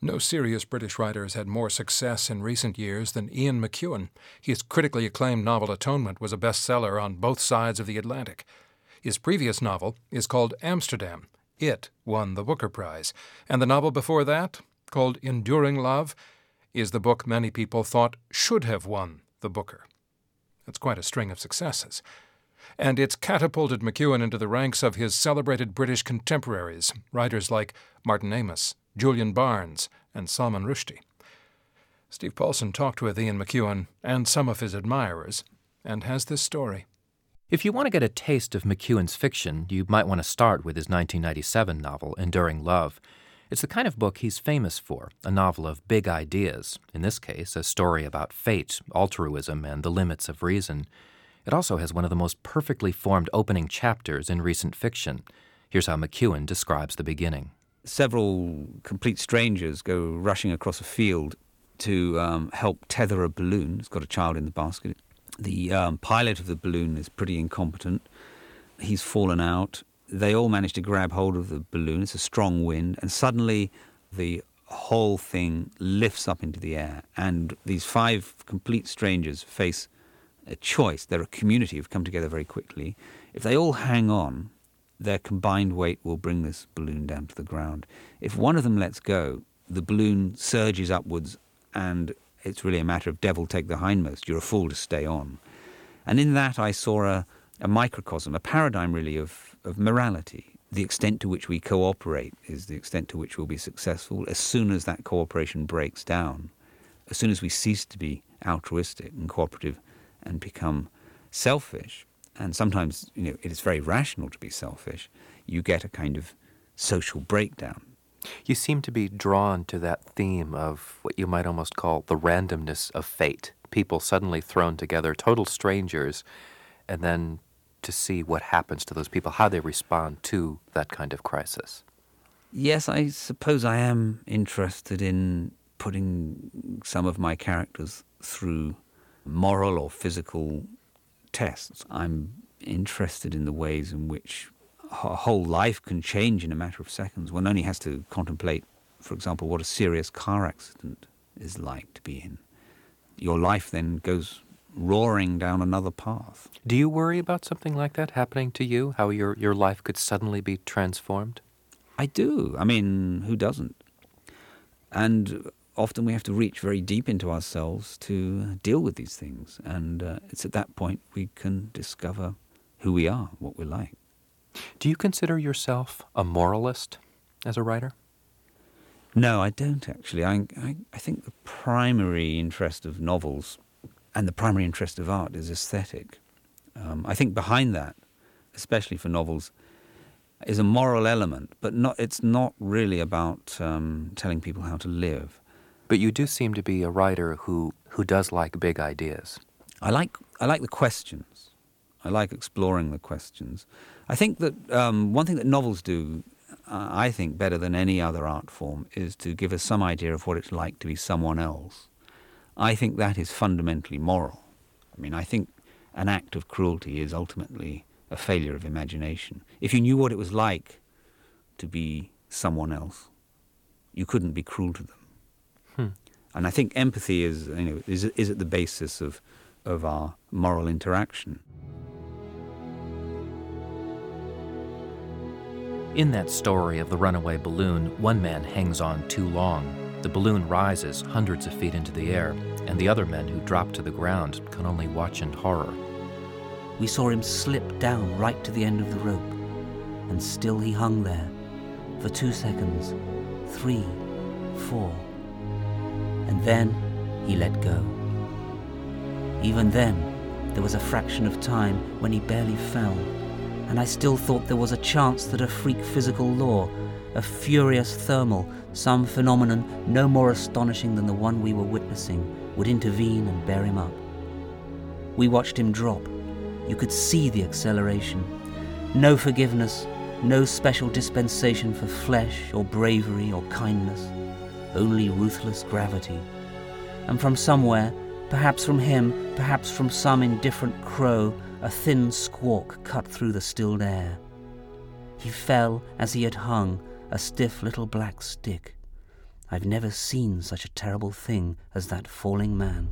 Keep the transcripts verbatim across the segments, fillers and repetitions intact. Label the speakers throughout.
Speaker 1: No serious British writer has had more success in recent years than Ian McEwan. His critically acclaimed novel Atonement was a bestseller on both sides of the Atlantic. His previous novel is called Amsterdam. It won the Booker Prize. And the novel before that, called Enduring Love, is the book many people thought should have won the Booker. That's quite a string of successes. And it's catapulted McEwan into the ranks of his celebrated British contemporaries, writers like Martin Amis, Julian Barnes, and Salman Rushdie. Steve Paulson talked with Ian McEwan and some of his admirers, and has this story.
Speaker 2: If you want to get a taste of McEwan's fiction, you might want to start with his nineteen ninety-seven novel, Enduring Love. It's the kind of book he's famous for, a novel of big ideas, in this case, a story about fate, altruism, and the limits of reason. It also has one of the most perfectly formed opening chapters in recent fiction. Here's how McEwan describes the beginning.
Speaker 3: Several complete strangers go rushing across a field to um, help tether a balloon. It's got a child in the basket. The um, pilot of the balloon is pretty incompetent. He's fallen out. They all manage to grab hold of the balloon. It's a strong wind. And suddenly the whole thing lifts up into the air. And these five complete strangers face a choice. They're a community who've come together very quickly. If they all hang on, their combined weight will bring this balloon down to the ground. If one of them lets go, the balloon surges upwards, and it's really a matter of devil take the hindmost. You're a fool to stay on. And in that I saw a, a microcosm, a paradigm really of, of morality. The extent to which we cooperate is the extent to which we'll be successful. As soon as that cooperation breaks down, as soon as we cease to be altruistic and cooperative and become selfish, and sometimes, you know, it is very rational to be selfish, you get a kind of social breakdown.
Speaker 2: You seem to be drawn to that theme of what you might almost call the randomness of fate. People suddenly thrown together, total strangers, and then to see what happens to those people, how they respond to that kind of crisis.
Speaker 3: Yes, I suppose I am interested in putting some of my characters through moral or physical tests. I'm interested in the ways in which a whole life can change in a matter of seconds. One only has to contemplate, for example, what a serious car accident is like to be in. Your life then goes roaring down another path.
Speaker 2: Do you worry about something like that happening to you, how your, your life could suddenly be transformed?
Speaker 3: I do. I mean, who doesn't? And often we have to reach very deep into ourselves to deal with these things. And uh, it's at that point we can discover who we are, what we're like.
Speaker 2: Do you consider yourself a moralist as a writer?
Speaker 3: No, I don't actually. I, I, I think the primary interest of novels and the primary interest of art is aesthetic. Um, I think behind that, especially for novels, is a moral element, but not. It's not really about um, telling people how to live.
Speaker 2: But you do seem to be a writer who, who does like big ideas.
Speaker 3: I like I like the questions. I like exploring the questions. I think that um, one thing that novels do, uh, I think, better than any other art form, is to give us some idea of what it's like to be someone else. I think that is fundamentally moral. I mean, I think an act of cruelty is ultimately a failure of imagination. If you knew what it was like to be someone else, you couldn't be cruel to them.
Speaker 2: Hmm.
Speaker 3: And I think empathy is, you know, is, is at the basis of, of our moral interaction.
Speaker 2: In that story of the runaway balloon, one man hangs on too long. The balloon rises hundreds of feet into the air, and the other men who drop to the ground can only watch in horror.
Speaker 4: We saw him slip down right to the end of the rope, and still he hung there for two seconds, three, four, and then he let go. Even then, there was a fraction of time when he barely fell, and I still thought there was a chance that a freak physical law, a furious thermal, some phenomenon no more astonishing than the one we were witnessing, would intervene and bear him up. We watched him drop. You could see the acceleration. No forgiveness, no special dispensation for flesh or bravery or kindness, only ruthless gravity. And from somewhere, perhaps from him, perhaps from some indifferent crow, a thin squawk cut through the stilled air. He fell as he had hung, a stiff little black stick. I've never seen such a terrible thing as that falling man.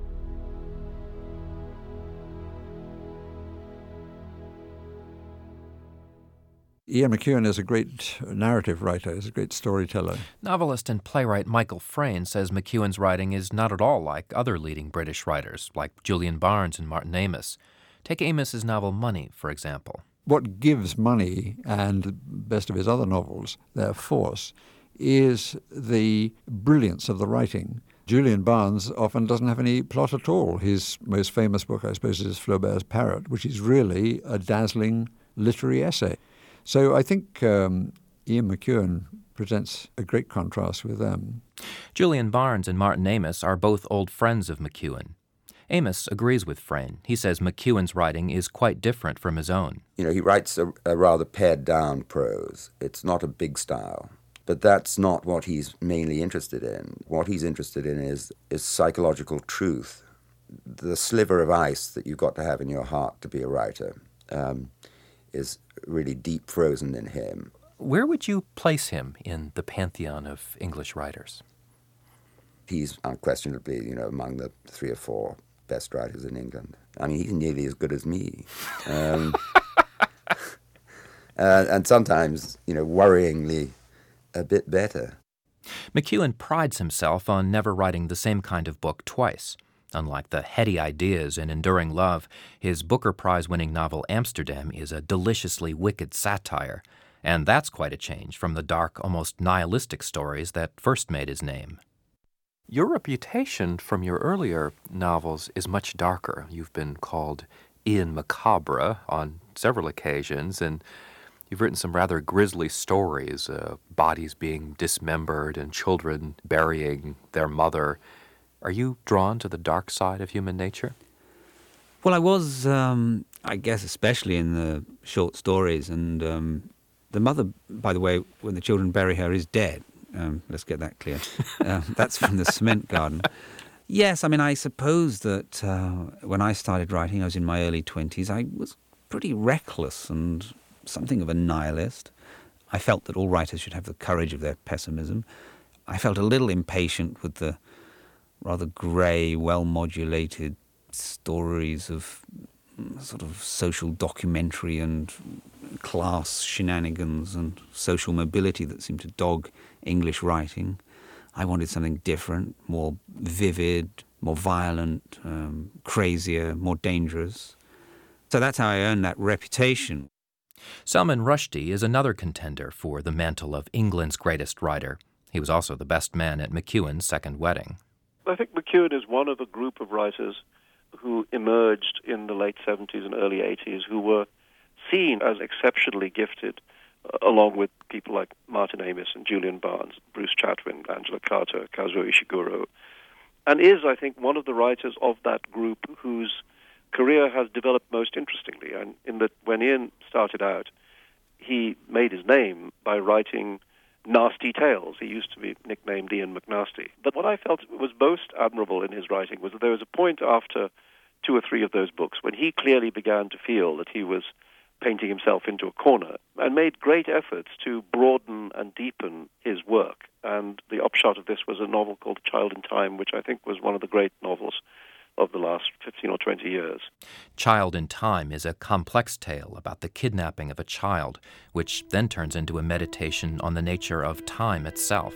Speaker 5: Ian McEwan is a great narrative writer, he's a great storyteller.
Speaker 2: Novelist and playwright Michael Frayn says McEwan's writing is not at all like other leading British writers, like Julian Barnes and Martin Amis. Take Amis's novel Money, for example.
Speaker 5: What gives Money and the best of his other novels their force is the brilliance of the writing. Julian Barnes often doesn't have any plot at all. His most famous book, I suppose, is Flaubert's Parrot, which is really a dazzling literary essay. So I think um, Ian McEwan presents a great contrast with them.
Speaker 2: Julian Barnes and Martin Amis are both old friends of McEwan. Amis agrees with Frayn. He says McEwan's writing is quite different from his own.
Speaker 6: You know, he writes a, a rather pared-down prose. It's not a big style. But that's not what he's mainly interested in. What he's interested in is, is psychological truth, the sliver of ice that you've got to have in your heart to be a writer. Um, is really deep frozen in him.
Speaker 2: Where would you place him in the pantheon of English writers?
Speaker 6: He's unquestionably, you know, among the three or four best writers in England. I mean, he's nearly as good as me. Um, uh, and sometimes, you know, worryingly a bit better.
Speaker 2: McEwan prides himself on never writing the same kind of book twice. Unlike the heady ideas in Enduring Love, his Booker Prize-winning novel Amsterdam is a deliciously wicked satire, and that's quite a change from the dark, almost nihilistic stories that first made his name. Your reputation from your earlier novels is much darker. You've been called Ian Macabre on several occasions, and you've written some rather grisly stories, uh, bodies being dismembered and children burying their mother. Are you drawn to the dark side of human nature?
Speaker 3: Well, I was, um, I guess, especially in the short stories. And um, the mother, by the way, when the children bury her, is dead. Um, let's get that clear. uh, that's from The Cement Garden. Yes, I mean, I suppose that uh, when I started writing, I was in my early twenties, I was pretty reckless and something of a nihilist. I felt that all writers should have the courage of their pessimism. I felt a little impatient with the rather grey, well-modulated stories of sort of social documentary and class shenanigans and social mobility that seemed to dog English writing. I wanted something different, more vivid, more violent, um, crazier, more dangerous. So that's how I earned that reputation.
Speaker 2: Salman Rushdie is another contender for the mantle of England's greatest writer. He was also the best man at McEwan's second wedding.
Speaker 7: I think McEwan is one of a group of writers who emerged in the late seventies and early eighties who were seen as exceptionally gifted, uh, along with people like Martin Amis and Julian Barnes, Bruce Chatwin, Angela Carter, Kazuo Ishiguro, and is, I think, one of the writers of that group whose career has developed most interestingly. And in that, when Ian started out, he made his name by writing nasty tales. He used to be nicknamed Ian McNasty. But what I felt was most admirable in his writing was that there was a point after two or three of those books when he clearly began to feel that he was painting himself into a corner and made great efforts to broaden and deepen his work. And the upshot of this was a novel called Child in Time, which I think was one of the great novels of the last fifteen or twenty years.
Speaker 2: Child in Time is a complex tale about the kidnapping of a child, which then turns into a meditation on the nature of time itself.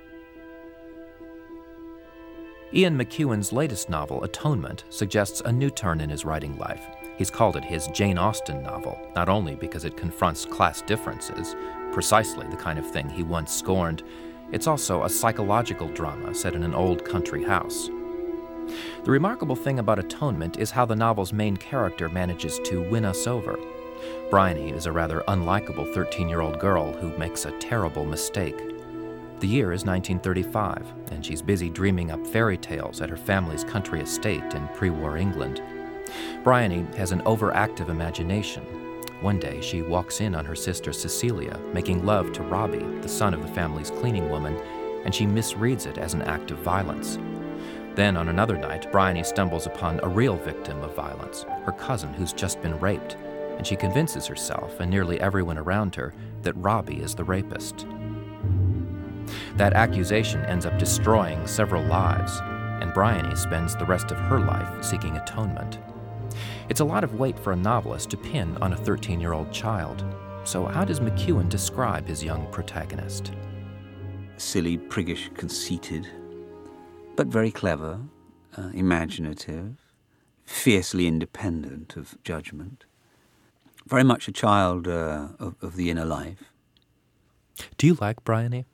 Speaker 2: Ian McEwan's latest novel, Atonement, suggests a new turn in his writing life. He's called it his Jane Austen novel, not only because it confronts class differences, precisely the kind of thing he once scorned, it's also a psychological drama set in an old country house. The remarkable thing about Atonement is how the novel's main character manages to win us over. Bryony is a rather unlikable thirteen-year-old girl who makes a terrible mistake. The year is nineteen thirty-five, and she's busy dreaming up fairy tales at her family's country estate in pre-war England. Bryony has an overactive imagination. One day, she walks in on her sister Cecilia, making love to Robbie, the son of the family's cleaning woman, and she misreads it as an act of violence. Then, on another night, Bryony stumbles upon a real victim of violence, her cousin who's just been raped, and she convinces herself and nearly everyone around her that Robbie is the rapist. That accusation ends up destroying several lives, and Bryony spends the rest of her life seeking atonement. It's a lot of weight for a novelist to pin on a thirteen-year-old child. So how does McEwan describe his young protagonist?
Speaker 3: Silly, priggish, conceited, but very clever, uh, imaginative, fiercely independent of judgment. Very much a child uh, of, of the inner life.
Speaker 2: Do you like Bryony?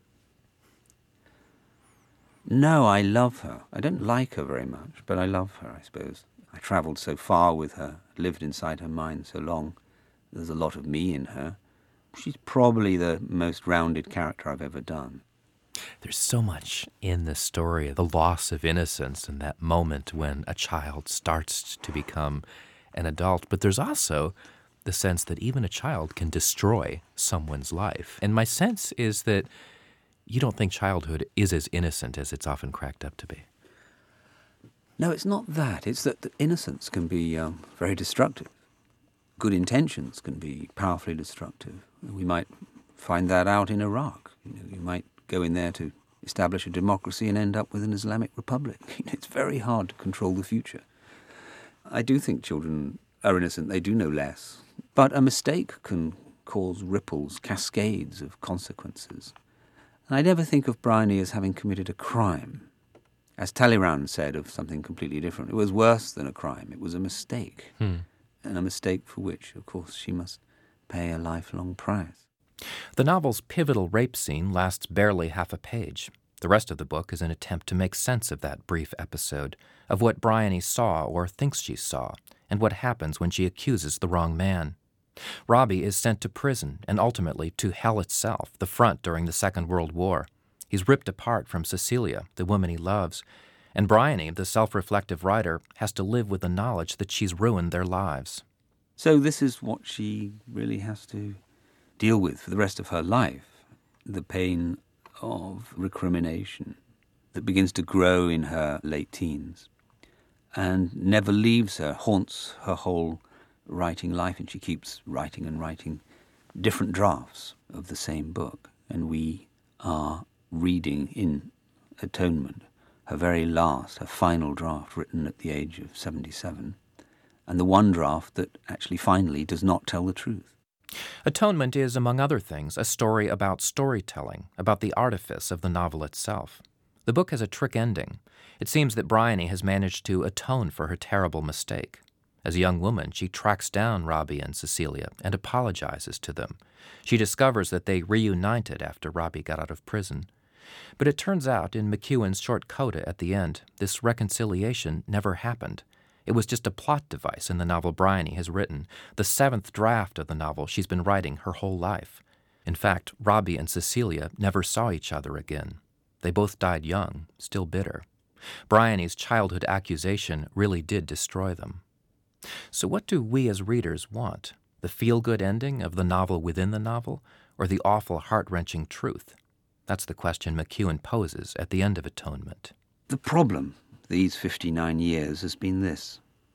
Speaker 3: No, I love her. I don't like her very much, but I love her, I suppose. I travelled so far with her, lived inside her mind so long. There's a lot of me in her. She's probably the most rounded character I've ever done.
Speaker 2: There's so much in this story, the loss of innocence and that moment when a child starts to become an adult. But there's also the sense that even a child can destroy someone's life. And my sense is that you don't think childhood is as innocent as it's often cracked up to be.
Speaker 3: No, it's not that. It's that the innocence can be um, very destructive. Good intentions can be powerfully destructive. We might find that out in Iraq. You know, you might go in there to establish a democracy and end up with an Islamic republic. It's very hard to control the future. I do think children are innocent. They do know less. But a mistake can cause ripples, cascades of consequences. And I never think of Bryony as having committed a crime. As Talleyrand said of something completely different, it was worse than a crime. It was a mistake. Hmm. And a mistake for which, of course, she must pay a lifelong price.
Speaker 2: The novel's pivotal rape scene lasts barely half a page. The rest of the book is an attempt to make sense of that brief episode, of what Bryony saw or thinks she saw, and what happens when she accuses the wrong man. Robbie is sent to prison and ultimately to hell itself, the front during the Second World War. He's ripped apart from Cecilia, the woman he loves, and Bryony, the self-reflective writer, has to live with the knowledge that she's ruined their lives.
Speaker 3: So this is what she really has to deal with for the rest of her life, the pain of recrimination that begins to grow in her late teens and never leaves her, haunts her whole writing life, and she keeps writing and writing different drafts of the same book. And we are reading in Atonement her very last, her final draft, written at the age of seventy-seven, and the one draft that actually finally does not tell the truth.
Speaker 2: Atonement is, among other things, a story about storytelling, about the artifice of the novel itself. The book has a trick ending. It seems that Bryony has managed to atone for her terrible mistake. As a young woman, she tracks down Robbie and Cecilia and apologizes to them. She discovers that they reunited after Robbie got out of prison. But it turns out, in McEwan's short coda at the end, this reconciliation never happened. It was just a plot device in the novel Bryony has written, the seventh draft of the novel she's been writing her whole life. In fact, Robbie and Cecilia never saw each other again. They both died young, still bitter. Bryony's childhood accusation really did destroy them. So what do we as readers want? The feel-good ending of the novel within the novel, or the awful, heart-wrenching truth? That's the question McEwan poses at the end of Atonement.
Speaker 3: The problem these fifty-nine years has been this.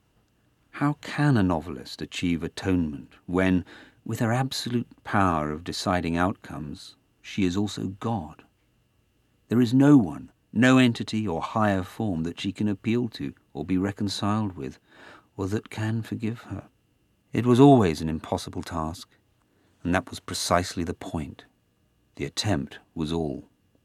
Speaker 3: How can a novelist achieve atonement when, with her absolute power of deciding outcomes, she is also God? There is no one, no entity or higher form that she can appeal to or be reconciled with, or that can forgive her. It was always an impossible task, and that was precisely the point. The attempt was all.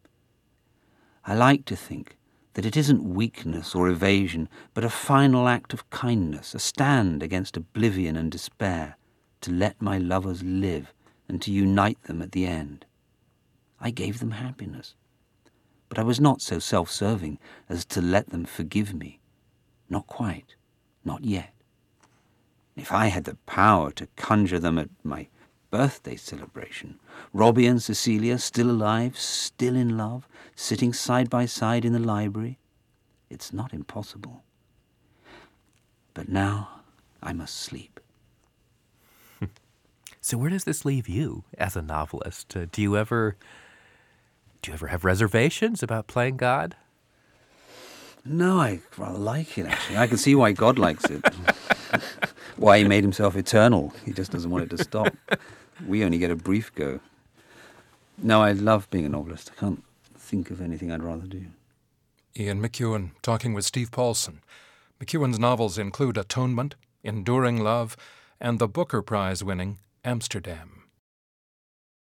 Speaker 3: I like to think that it isn't weakness or evasion, but a final act of kindness, a stand against oblivion and despair, to let my lovers live and to unite them at the end. I gave them happiness, but I was not so self-serving as to let them forgive me. Not quite, not yet. If I had the power to conjure them at my birthday celebration, Robbie and Cecilia still alive, still in love, sitting side by side in the library, it's not impossible. But now I must sleep.
Speaker 2: So where does this leave you as a novelist? Uh, do you ever, do you ever have reservations about playing God?
Speaker 3: No, I rather like it, actually. I can see why God likes it. Why he made himself eternal. He just doesn't want it to stop. We only get a brief go. No, I love being a novelist. I can't think of anything I'd rather do.
Speaker 1: Ian McEwan talking with Steve Paulson. McEwan's novels include Atonement, Enduring Love, and the Booker Prize-winning Amsterdam.